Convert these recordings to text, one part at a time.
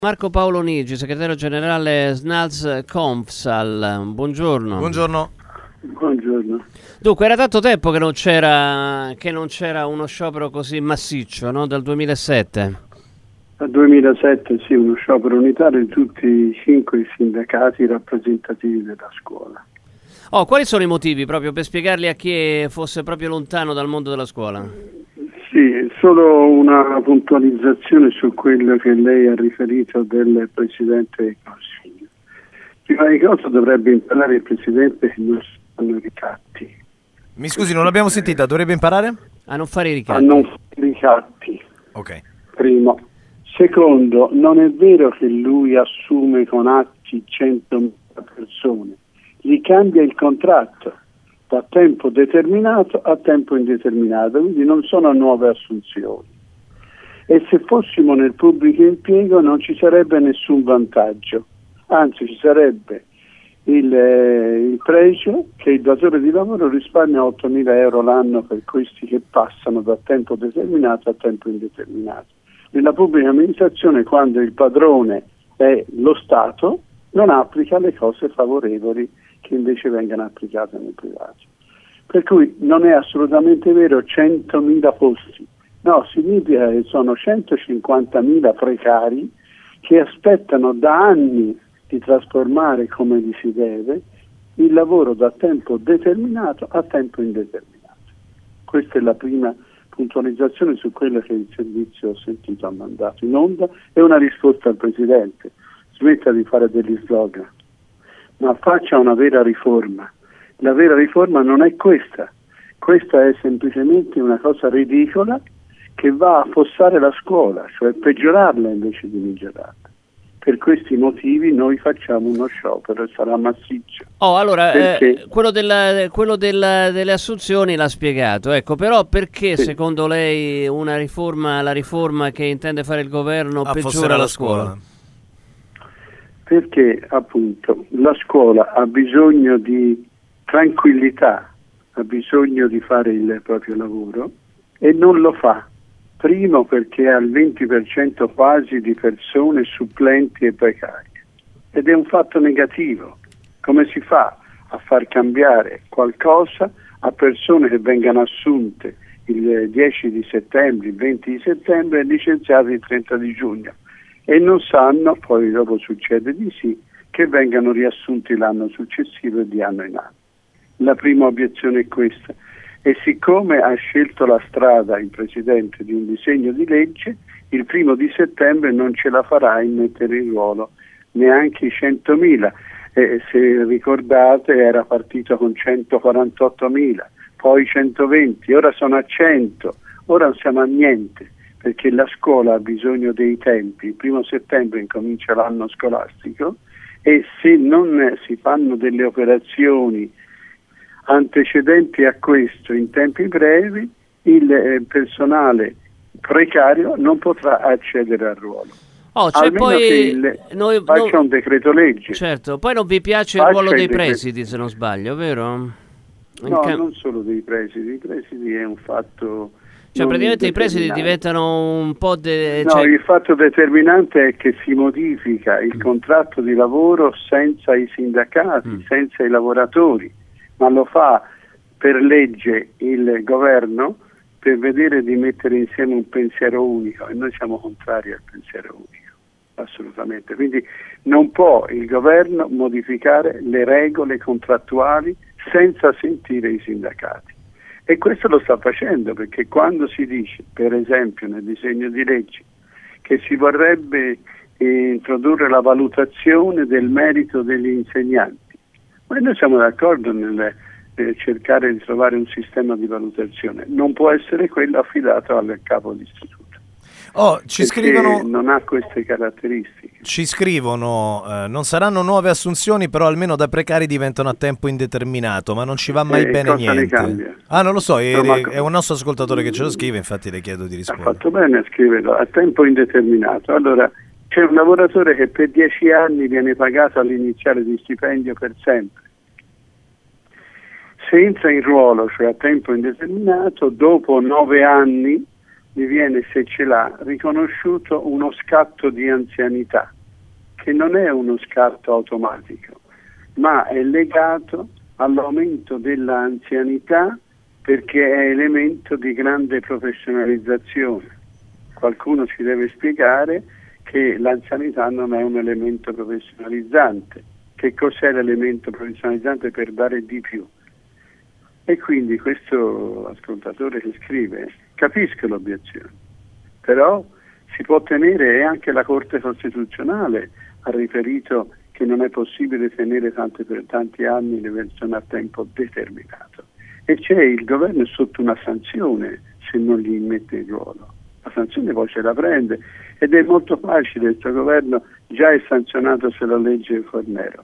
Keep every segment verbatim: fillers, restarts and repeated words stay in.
Marco Paolo Nigi, segretario generale SNALS Confsal, buongiorno. Buongiorno. Buongiorno. Dunque, era tanto tempo che non c'era che non c'era uno sciopero così massiccio, no? Dal duemilasette. Dal duemilasette sì, uno sciopero unitario di tutti i cinque sindacati rappresentativi della scuola. Oh, quali sono i motivi, proprio per spiegarli a chi fosse proprio lontano dal mondo della scuola? Sì, solo una puntualizzazione su quello che lei ha riferito del Presidente del Consiglio. Prima di cosa dovrebbe imparare il Presidente che non si fanno ricatti. Mi scusi, non l'abbiamo sentita, dovrebbe imparare? A non fare i A ricatti. non fare ricatti. Ok. Primo. Secondo, non è vero che lui assume con atti centomila persone, gli cambia il contratto da tempo determinato a tempo indeterminato, quindi non sono nuove assunzioni. E se fossimo nel pubblico impiego non ci sarebbe nessun vantaggio, anzi ci sarebbe il, eh, il pregio che il datore di lavoro risparmia ottomila euro l'anno per questi che passano da tempo determinato a tempo indeterminato. Nella pubblica amministrazione, quando il padrone è lo Stato, non applica le cose favorevoli che invece vengano applicate nel privato. Per cui non è assolutamente vero centomila posti, no, significa che sono centocinquantamila precari che aspettano da anni di trasformare come gli si deve il lavoro da tempo determinato a tempo indeterminato. Questa è la prima puntualizzazione su quello che il servizio ho sentito ha mandato in onda e una risposta al Presidente. Smetta di fare degli slogan, ma faccia una vera riforma. La vera riforma non è questa, questa è semplicemente una cosa ridicola che va a affossare la scuola, cioè peggiorarla invece di migliorarla. Per questi motivi noi facciamo uno sciopero e sarà massiccio. Oh, allora, Perché? eh, quello, della, quello della, delle assunzioni l'ha spiegato, ecco, però perché Sì. secondo lei una riforma, la riforma che intende fare il governo peggiora Affossare la scuola? Perché appunto la scuola ha bisogno di tranquillità, ha bisogno di fare il proprio lavoro e non lo fa. Primo perché ha il venti per cento quasi di persone supplenti e precarie ed è un fatto negativo. Come si fa a far cambiare qualcosa a persone che vengano assunte il dieci di settembre, il venti di settembre e licenziate il trenta di giugno e non sanno, poi dopo succede di sì, che vengano riassunti l'anno successivo e di anno in anno. La prima obiezione è questa. E siccome ha scelto la strada il Presidente di un disegno di legge, il primo di settembre non ce la farà in mettere in ruolo neanche i centomila. Eh, se ricordate era partito con centoquarantottomila, poi centoventi, ora sono a cento, ora non siamo a niente, perché la scuola ha bisogno dei tempi. Il primo settembre incomincia l'anno scolastico e se non si fanno delle operazioni antecedenti a questo in tempi brevi, il eh, personale precario non potrà accedere al ruolo. Oh, c'è Almeno poi che il, noi, faccia no, un decreto legge. certo, poi non vi piace Faccia il ruolo il dei decreto. presidi, se non sbaglio, vero? In No, cam- non solo dei presidi, i presidi è un fatto Cioè, non praticamente i presidi determinante. diventano un po' de... No, cioè... il fatto determinante è che si modifica il contratto di lavoro senza i sindacati, Mm. senza i lavoratori, ma lo fa per legge il governo per vedere di mettere insieme un pensiero unico e noi siamo contrari al pensiero unico, assolutamente. Quindi non può il governo modificare le regole contrattuali senza sentire i sindacati. E questo lo sta facendo perché quando si dice, per esempio nel disegno di legge, che si vorrebbe eh, introdurre la valutazione del merito degli insegnanti, ma noi siamo d'accordo nel eh, cercare di trovare un sistema di valutazione, non può essere quello affidato al capo d'istituto. Oh, ci scrivono, non ha queste caratteristiche. ci scrivono eh, non saranno nuove assunzioni, però almeno da precari diventano a tempo indeterminato, ma non ci va mai Eh, bene cosa ne niente. cambia? Ah, non lo so, è, No, ma- è un nostro ascoltatore che ce lo scrive, infatti le chiedo di Ha rispondere. fatto bene a scriverlo a tempo indeterminato. Allora, c'è un lavoratore che per dieci anni viene pagato all'iniziale di stipendio per sempre. Se entra in ruolo, cioè a tempo indeterminato, dopo nove anni gli viene, se ce l'ha, riconosciuto uno scatto di anzianità, che non è uno scatto automatico, ma è legato all'aumento dell'anzianità perché è elemento di grande professionalizzazione. Qualcuno ci deve spiegare che l'anzianità non è un elemento professionalizzante. Che cos'è l'elemento professionalizzante per dare di più? E quindi questo ascoltatore che scrive, capisco l'obiezione, però si può tenere, e anche la Corte Costituzionale ha riferito che non è possibile tenere tante, per tanti anni le persone a tempo determinato. E c'è il governo sotto una sanzione se non gli mette il ruolo. La sanzione poi ce la prende ed è molto facile, il suo governo già è sanzionato se la legge Fornero.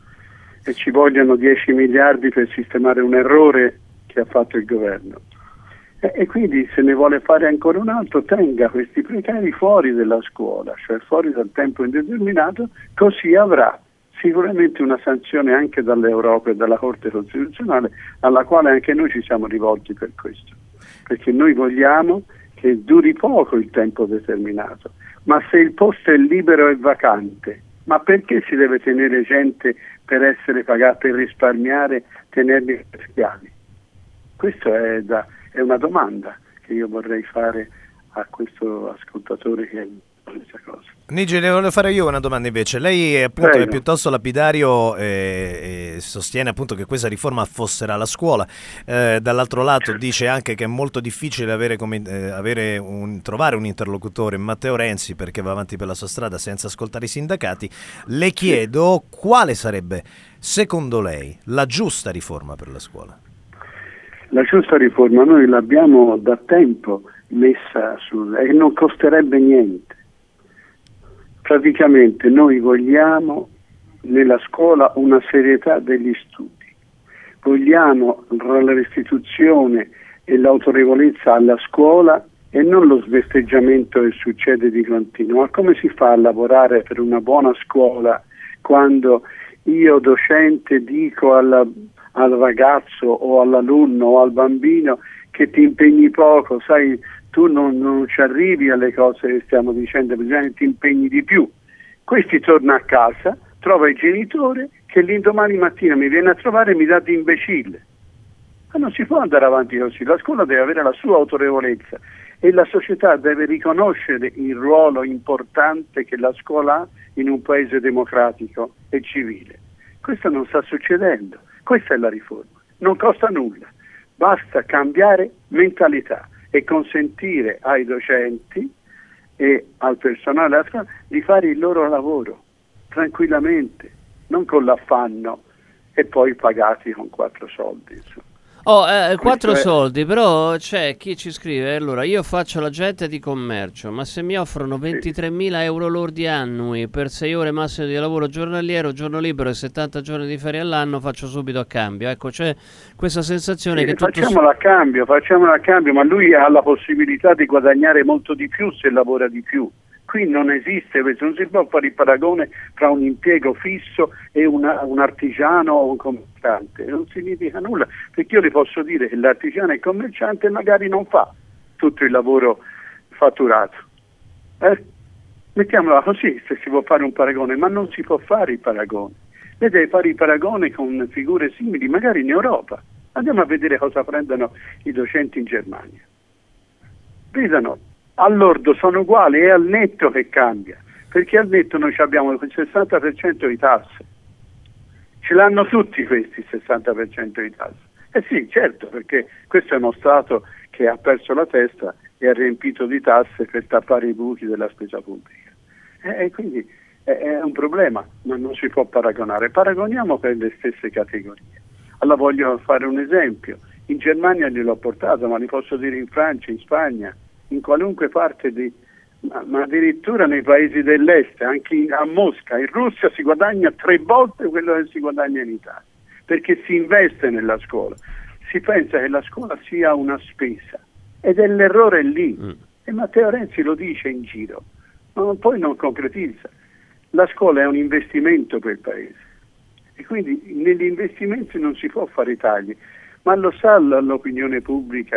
E ci vogliono dieci miliardi per sistemare un errore che ha fatto il governo. E, e quindi se ne vuole fare ancora un altro, tenga questi precari fuori dalla scuola, cioè fuori dal tempo indeterminato, così avrà sicuramente una sanzione anche dall'Europa e dalla Corte Costituzionale, alla quale anche noi ci siamo rivolti per questo, perché noi vogliamo che duri poco il tempo determinato, ma se il posto è libero e vacante, ma perché si deve tenere gente per essere pagata, per risparmiare, tenerli per schiavi? Questa è, da, è una domanda che io vorrei fare a questo ascoltatore che questa cosa. Nigi, le volevo fare io una domanda invece. Lei appunto Prego. è piuttosto lapidario e, e sostiene appunto che questa riforma affosserà la scuola. Eh, dall'altro lato dice anche che è molto difficile avere come, eh, avere un, trovare un interlocutore, Matteo Renzi, perché va avanti per la sua strada senza ascoltare i sindacati. Le chiedo quale sarebbe, secondo lei, la giusta riforma per la scuola? La giusta riforma noi l'abbiamo da tempo messa su, e non costerebbe niente. Praticamente noi vogliamo nella scuola una serietà degli studi, vogliamo la restituzione e l'autorevolezza alla scuola e non lo svesteggiamento che succede di continuo. Ma come si fa a lavorare per una buona scuola quando io docente dico alla, al ragazzo o all'alunno o al bambino che ti impegni poco, sai, tu non, non ci arrivi alle cose che stiamo dicendo, bisogna che ti impegni di più. Questi torna a casa, trova il genitore che l'indomani mattina mi viene a trovare e mi dà di imbecille. Ma non si può andare avanti così, la scuola deve avere la sua autorevolezza e la società deve riconoscere il ruolo importante che la scuola ha in un paese democratico e civile. Questo non sta succedendo, questa è la riforma, non costa nulla, basta cambiare mentalità e consentire ai docenti e al personale della scuola di fare il loro lavoro tranquillamente, non con l'affanno e poi pagati con quattro soldi. Insomma. Oh, eh, quattro è... soldi, però c'è chi ci scrive, allora io faccio l'agente di commercio, ma se mi offrono ventitremila euro lordi annui per sei ore massimo di lavoro giornaliero, giorno libero e settanta giorni di ferie all'anno, faccio subito a cambio. Ecco, c'è questa sensazione sì, che tutto... Facciamolo a cambio, facciamolo a cambio, ma lui ha la possibilità di guadagnare molto di più se lavora di più. Qui non esiste, non si può fare il paragone tra un impiego fisso e una, un artigiano o un commerciante, non significa nulla, perché io le posso dire che l'artigiano e il commerciante magari non fa tutto il lavoro fatturato. Eh? Mettiamola così, se si può fare un paragone, ma non si può fare il paragone. Lei deve fare il paragone con figure simili, magari in Europa. Andiamo a vedere cosa prendono i docenti in Germania. Vedano. Al lordo sono uguali, è al netto che cambia, perché al netto noi abbiamo il sessanta per cento di tasse, ce l'hanno tutti questi il sessanta per cento di tasse. Eh sì, certo, perché questo è uno Stato che ha perso la testa e ha riempito di tasse per tappare i buchi della spesa pubblica. E, e quindi è, è un problema, ma non si può paragonare. Paragoniamo per le stesse categorie. Allora voglio fare un esempio. In Germania gliel'ho portato, ma li posso dire in Francia, in Spagna, in qualunque parte di, ma, ma addirittura nei paesi dell'est, anche in, a Mosca, in Russia si guadagna tre volte quello che si guadagna in Italia, perché si investe nella scuola, si pensa che la scuola sia una spesa ed è l'errore lì, mm. e Matteo Renzi lo dice in giro, ma poi non concretizza. La scuola è un investimento per il paese e quindi negli investimenti non si può fare i tagli, ma lo sa l'opinione pubblica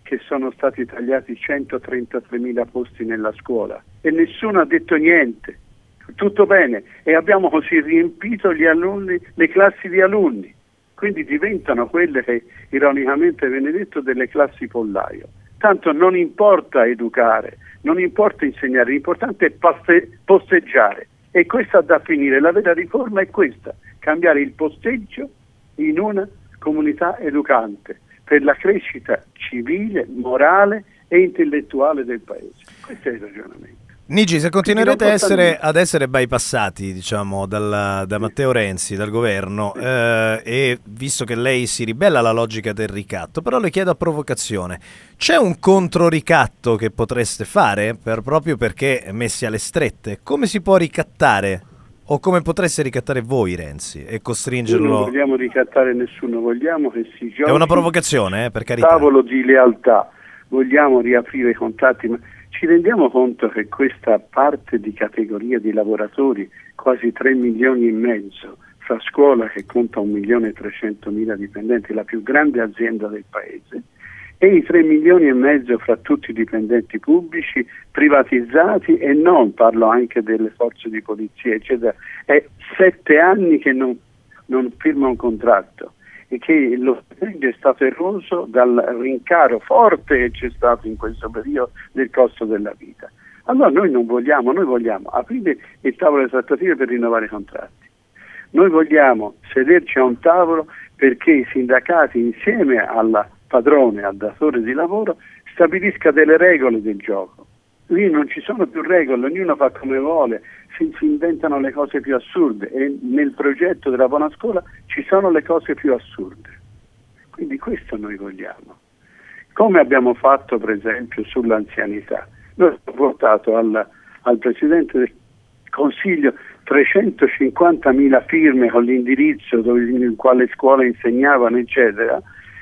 che sono stati tagliati centotrentatremila posti nella scuola e nessuno ha detto niente. Tutto bene, e abbiamo così riempito gli alunni, le classi di alunni, quindi diventano quelle che ironicamente viene detto delle classi pollaio. Tanto non importa educare, non importa insegnare, l'importante è paste- posteggiare, e questa da finire. La vera riforma è questa: cambiare il posteggio in una comunità educante per la crescita civile, morale e intellettuale del paese. Questo è il ragionamento. Nigi, se continuerete a essere, ad essere bypassati, diciamo, dal, da Matteo Renzi, dal governo, eh, e visto che lei si ribella alla logica del ricatto, però le chiedo a provocazione, c'è un controricatto che potreste fare, per, proprio perché messi alle strette? Come si può ricattare? O come potreste ricattare voi Renzi e costringerlo? Noi non vogliamo ricattare nessuno, vogliamo che si giochi. È una provocazione, eh, per carità. Tavolo di lealtà, vogliamo riaprire i contatti, ma ci rendiamo conto che questa parte di categoria di lavoratori, quasi tre milioni e mezzo, fra scuola che conta un milione e trecentomila dipendenti, la più grande azienda del paese, e i tre milioni e mezzo fra tutti i dipendenti pubblici, privatizzati e non, parlo anche delle forze di polizia, eccetera, è sette anni che non, non firma un contratto e che lo stipendio è stato eroso dal rincaro forte che c'è stato in questo periodo del costo della vita. Allora noi non vogliamo, noi vogliamo aprire il tavolo delle trattative per rinnovare i contratti. Noi vogliamo sederci a un tavolo perché i sindacati insieme alla padrone, al datore di lavoro, stabilisca delle regole del gioco. Lì non ci sono più regole, ognuno fa come vuole, si, si inventano le cose più assurde e nel progetto della buona scuola ci sono le cose più assurde. Quindi questo noi vogliamo. Come abbiamo fatto per esempio sull'anzianità. Noi abbiamo portato al, al Presidente del Consiglio trecentocinquantamila firme con l'indirizzo dove, in quale scuola insegnavano, eccetera,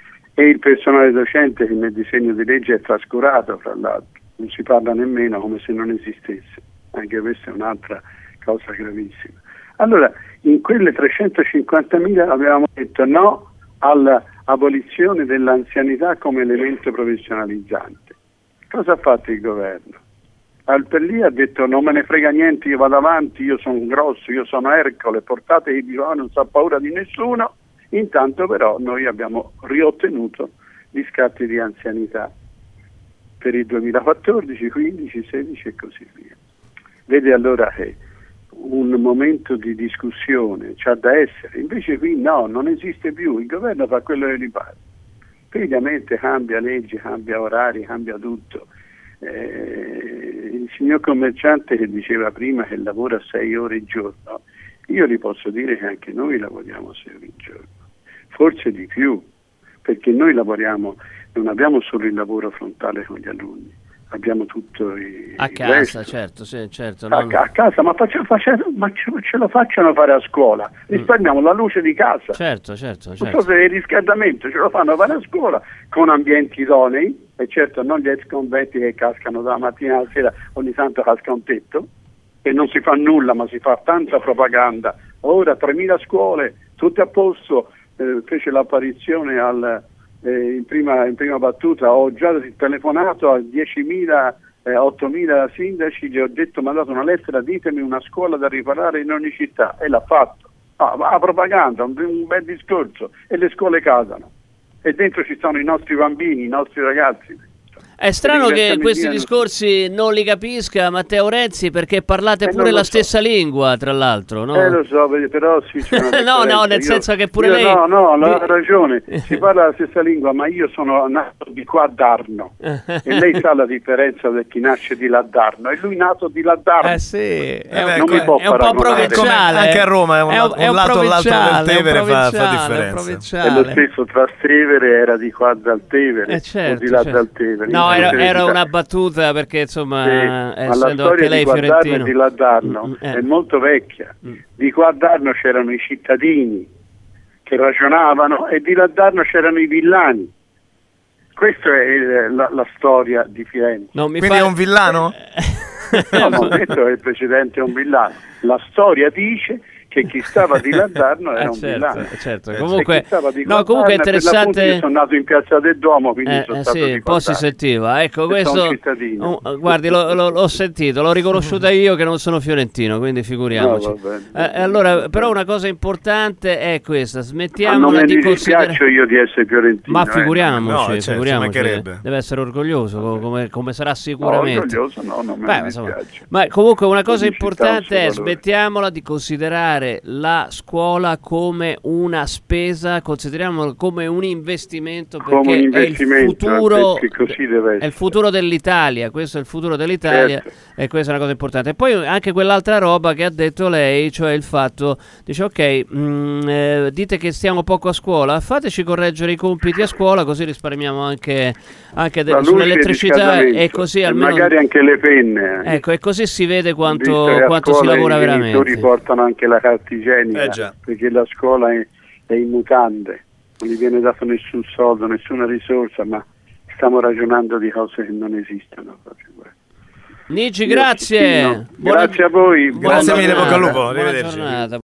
e il personale docente che nel disegno di legge è trascurato, fra l'altro, non si parla nemmeno, come se non esistesse. Anche questa è un'altra cosa gravissima. Allora, in quelle trecentocinquantamila avevamo detto no all'abolizione dell'anzianità come elemento professionalizzante. Cosa ha fatto il governo? Al per lì ha detto non me ne frega niente, io vado avanti, io sono grosso, io sono Ercole, portate i bivoni, non so paura di nessuno. Intanto però noi abbiamo riottenuto gli scatti di anzianità per il duemilaquattordici, quindici, sedici e così via. Vede allora che un momento di discussione c'ha da essere, invece qui no, non esiste più, il governo fa quello che gli pare. Praticamente cambia leggi, cambia orari, cambia tutto. Eh, il signor commerciante che diceva prima che lavora sei ore al giorno, io gli posso dire che anche noi lavoriamo sei ore al giorno, forse di più, perché noi lavoriamo, non abbiamo solo il lavoro frontale con gli alunni, abbiamo tutto il, a il casa, resto. certo, sì, certo. A, Non... a casa, ma, faccia, faccia, ma ce, ce lo facciano fare a scuola, risparmiamo mm. la luce di casa, certo, certo, certo. non so se il riscaldamento ce lo fanno fare a scuola con ambienti idonei, e certo non gli ex conventi che cascano dalla mattina alla sera, ogni tanto casca un tetto e non si fa nulla, ma si fa tanta propaganda. Ora tremila scuole, tutte a posto, eh, fece l'apparizione al, eh, in, prima, in prima battuta, ho già telefonato a diecimila, eh, ottomila sindaci, gli ho detto, mandato una lettera, ditemi una scuola da riparare in ogni città, e l'ha fatto. Ah, la propaganda, un, un bel discorso, e le scuole casano. E dentro ci sono i nostri bambini, i nostri ragazzi. È strano che questi discorsi non li capisca Matteo Renzi, perché parlate pure la so. stessa lingua, tra l'altro, no? Eh, lo so, però sì, c'è una no, no, nel io, senso che pure io, lei... No, no, ha ragione, si parla la stessa lingua, ma io sono nato di qua d'Arno, e lei sa la differenza di chi nasce di là d'Arno, e lui nato di là d'Arno. Eh sì, è, non un, mi può è un po' provinciale. Anche a Roma è un, è un, è un, un lato all'altro del Tevere fa, fa differenza. E lo stesso Trastevere era di qua dal Tevere, eh certo, o di là certo. dal Tevere. No, era, era una battuta, perché insomma, sì, essendo ma la anche lei fiorentino, di là d'Arno mm, eh. è molto vecchia. Mm. Di qua d'Arno c'erano i cittadini che ragionavano e di là d'Arno c'erano i villani. Questa è la, la storia di Firenze. Non mi Quindi fa... è un villano? No, non ho detto che il precedente è un villano. La storia dice che chi stava di Landarno era eh, un certo, villano. Certo. Eh, Comunque, no, comunque è interessante. Io sono nato in Piazza del Duomo, quindi eh, sono eh, stato sì, un po' si sentiva. Ecco, questo. Uh, guardi, lo, lo, l'ho sentito, l'ho riconosciuta io che non sono fiorentino, quindi figuriamoci. No, bene, eh, allora, però una cosa importante è questa: smettiamola non di considerare. Non io di essere fiorentino. Ma figuriamoci, eh. no, certo, figuriamoci. Deve essere orgoglioso, come, come sarà sicuramente. No, orgoglioso no, non me Beh, ne insomma, dispiace. ma comunque una cosa importante è valore. smettiamola di considerare la scuola come una spesa, consideriamola come un investimento, perché come un investimento, è il futuro, così deve essere. È il futuro dell'Italia, questo è il futuro dell'Italia, certo. E questa è una cosa importante. E poi anche quell'altra roba che ha detto lei, cioè il fatto, dice ok, mh, eh, dite che stiamo poco a scuola, fateci correggere i compiti a scuola, così risparmiamo anche, anche de- sull'elettricità e così e almeno magari anche le penne. Ecco, e così si vede quanto, quanto quanto si lavora veramente. I genitori portano anche la carta igienica, eh già. perché la scuola è, è in mutande, non gli viene dato nessun soldo, nessuna risorsa, ma stiamo ragionando di cose che non esistono proprio. Nigi, grazie. Buona, grazie a voi. Grazie mille, bocca al lupo. Buona giornata.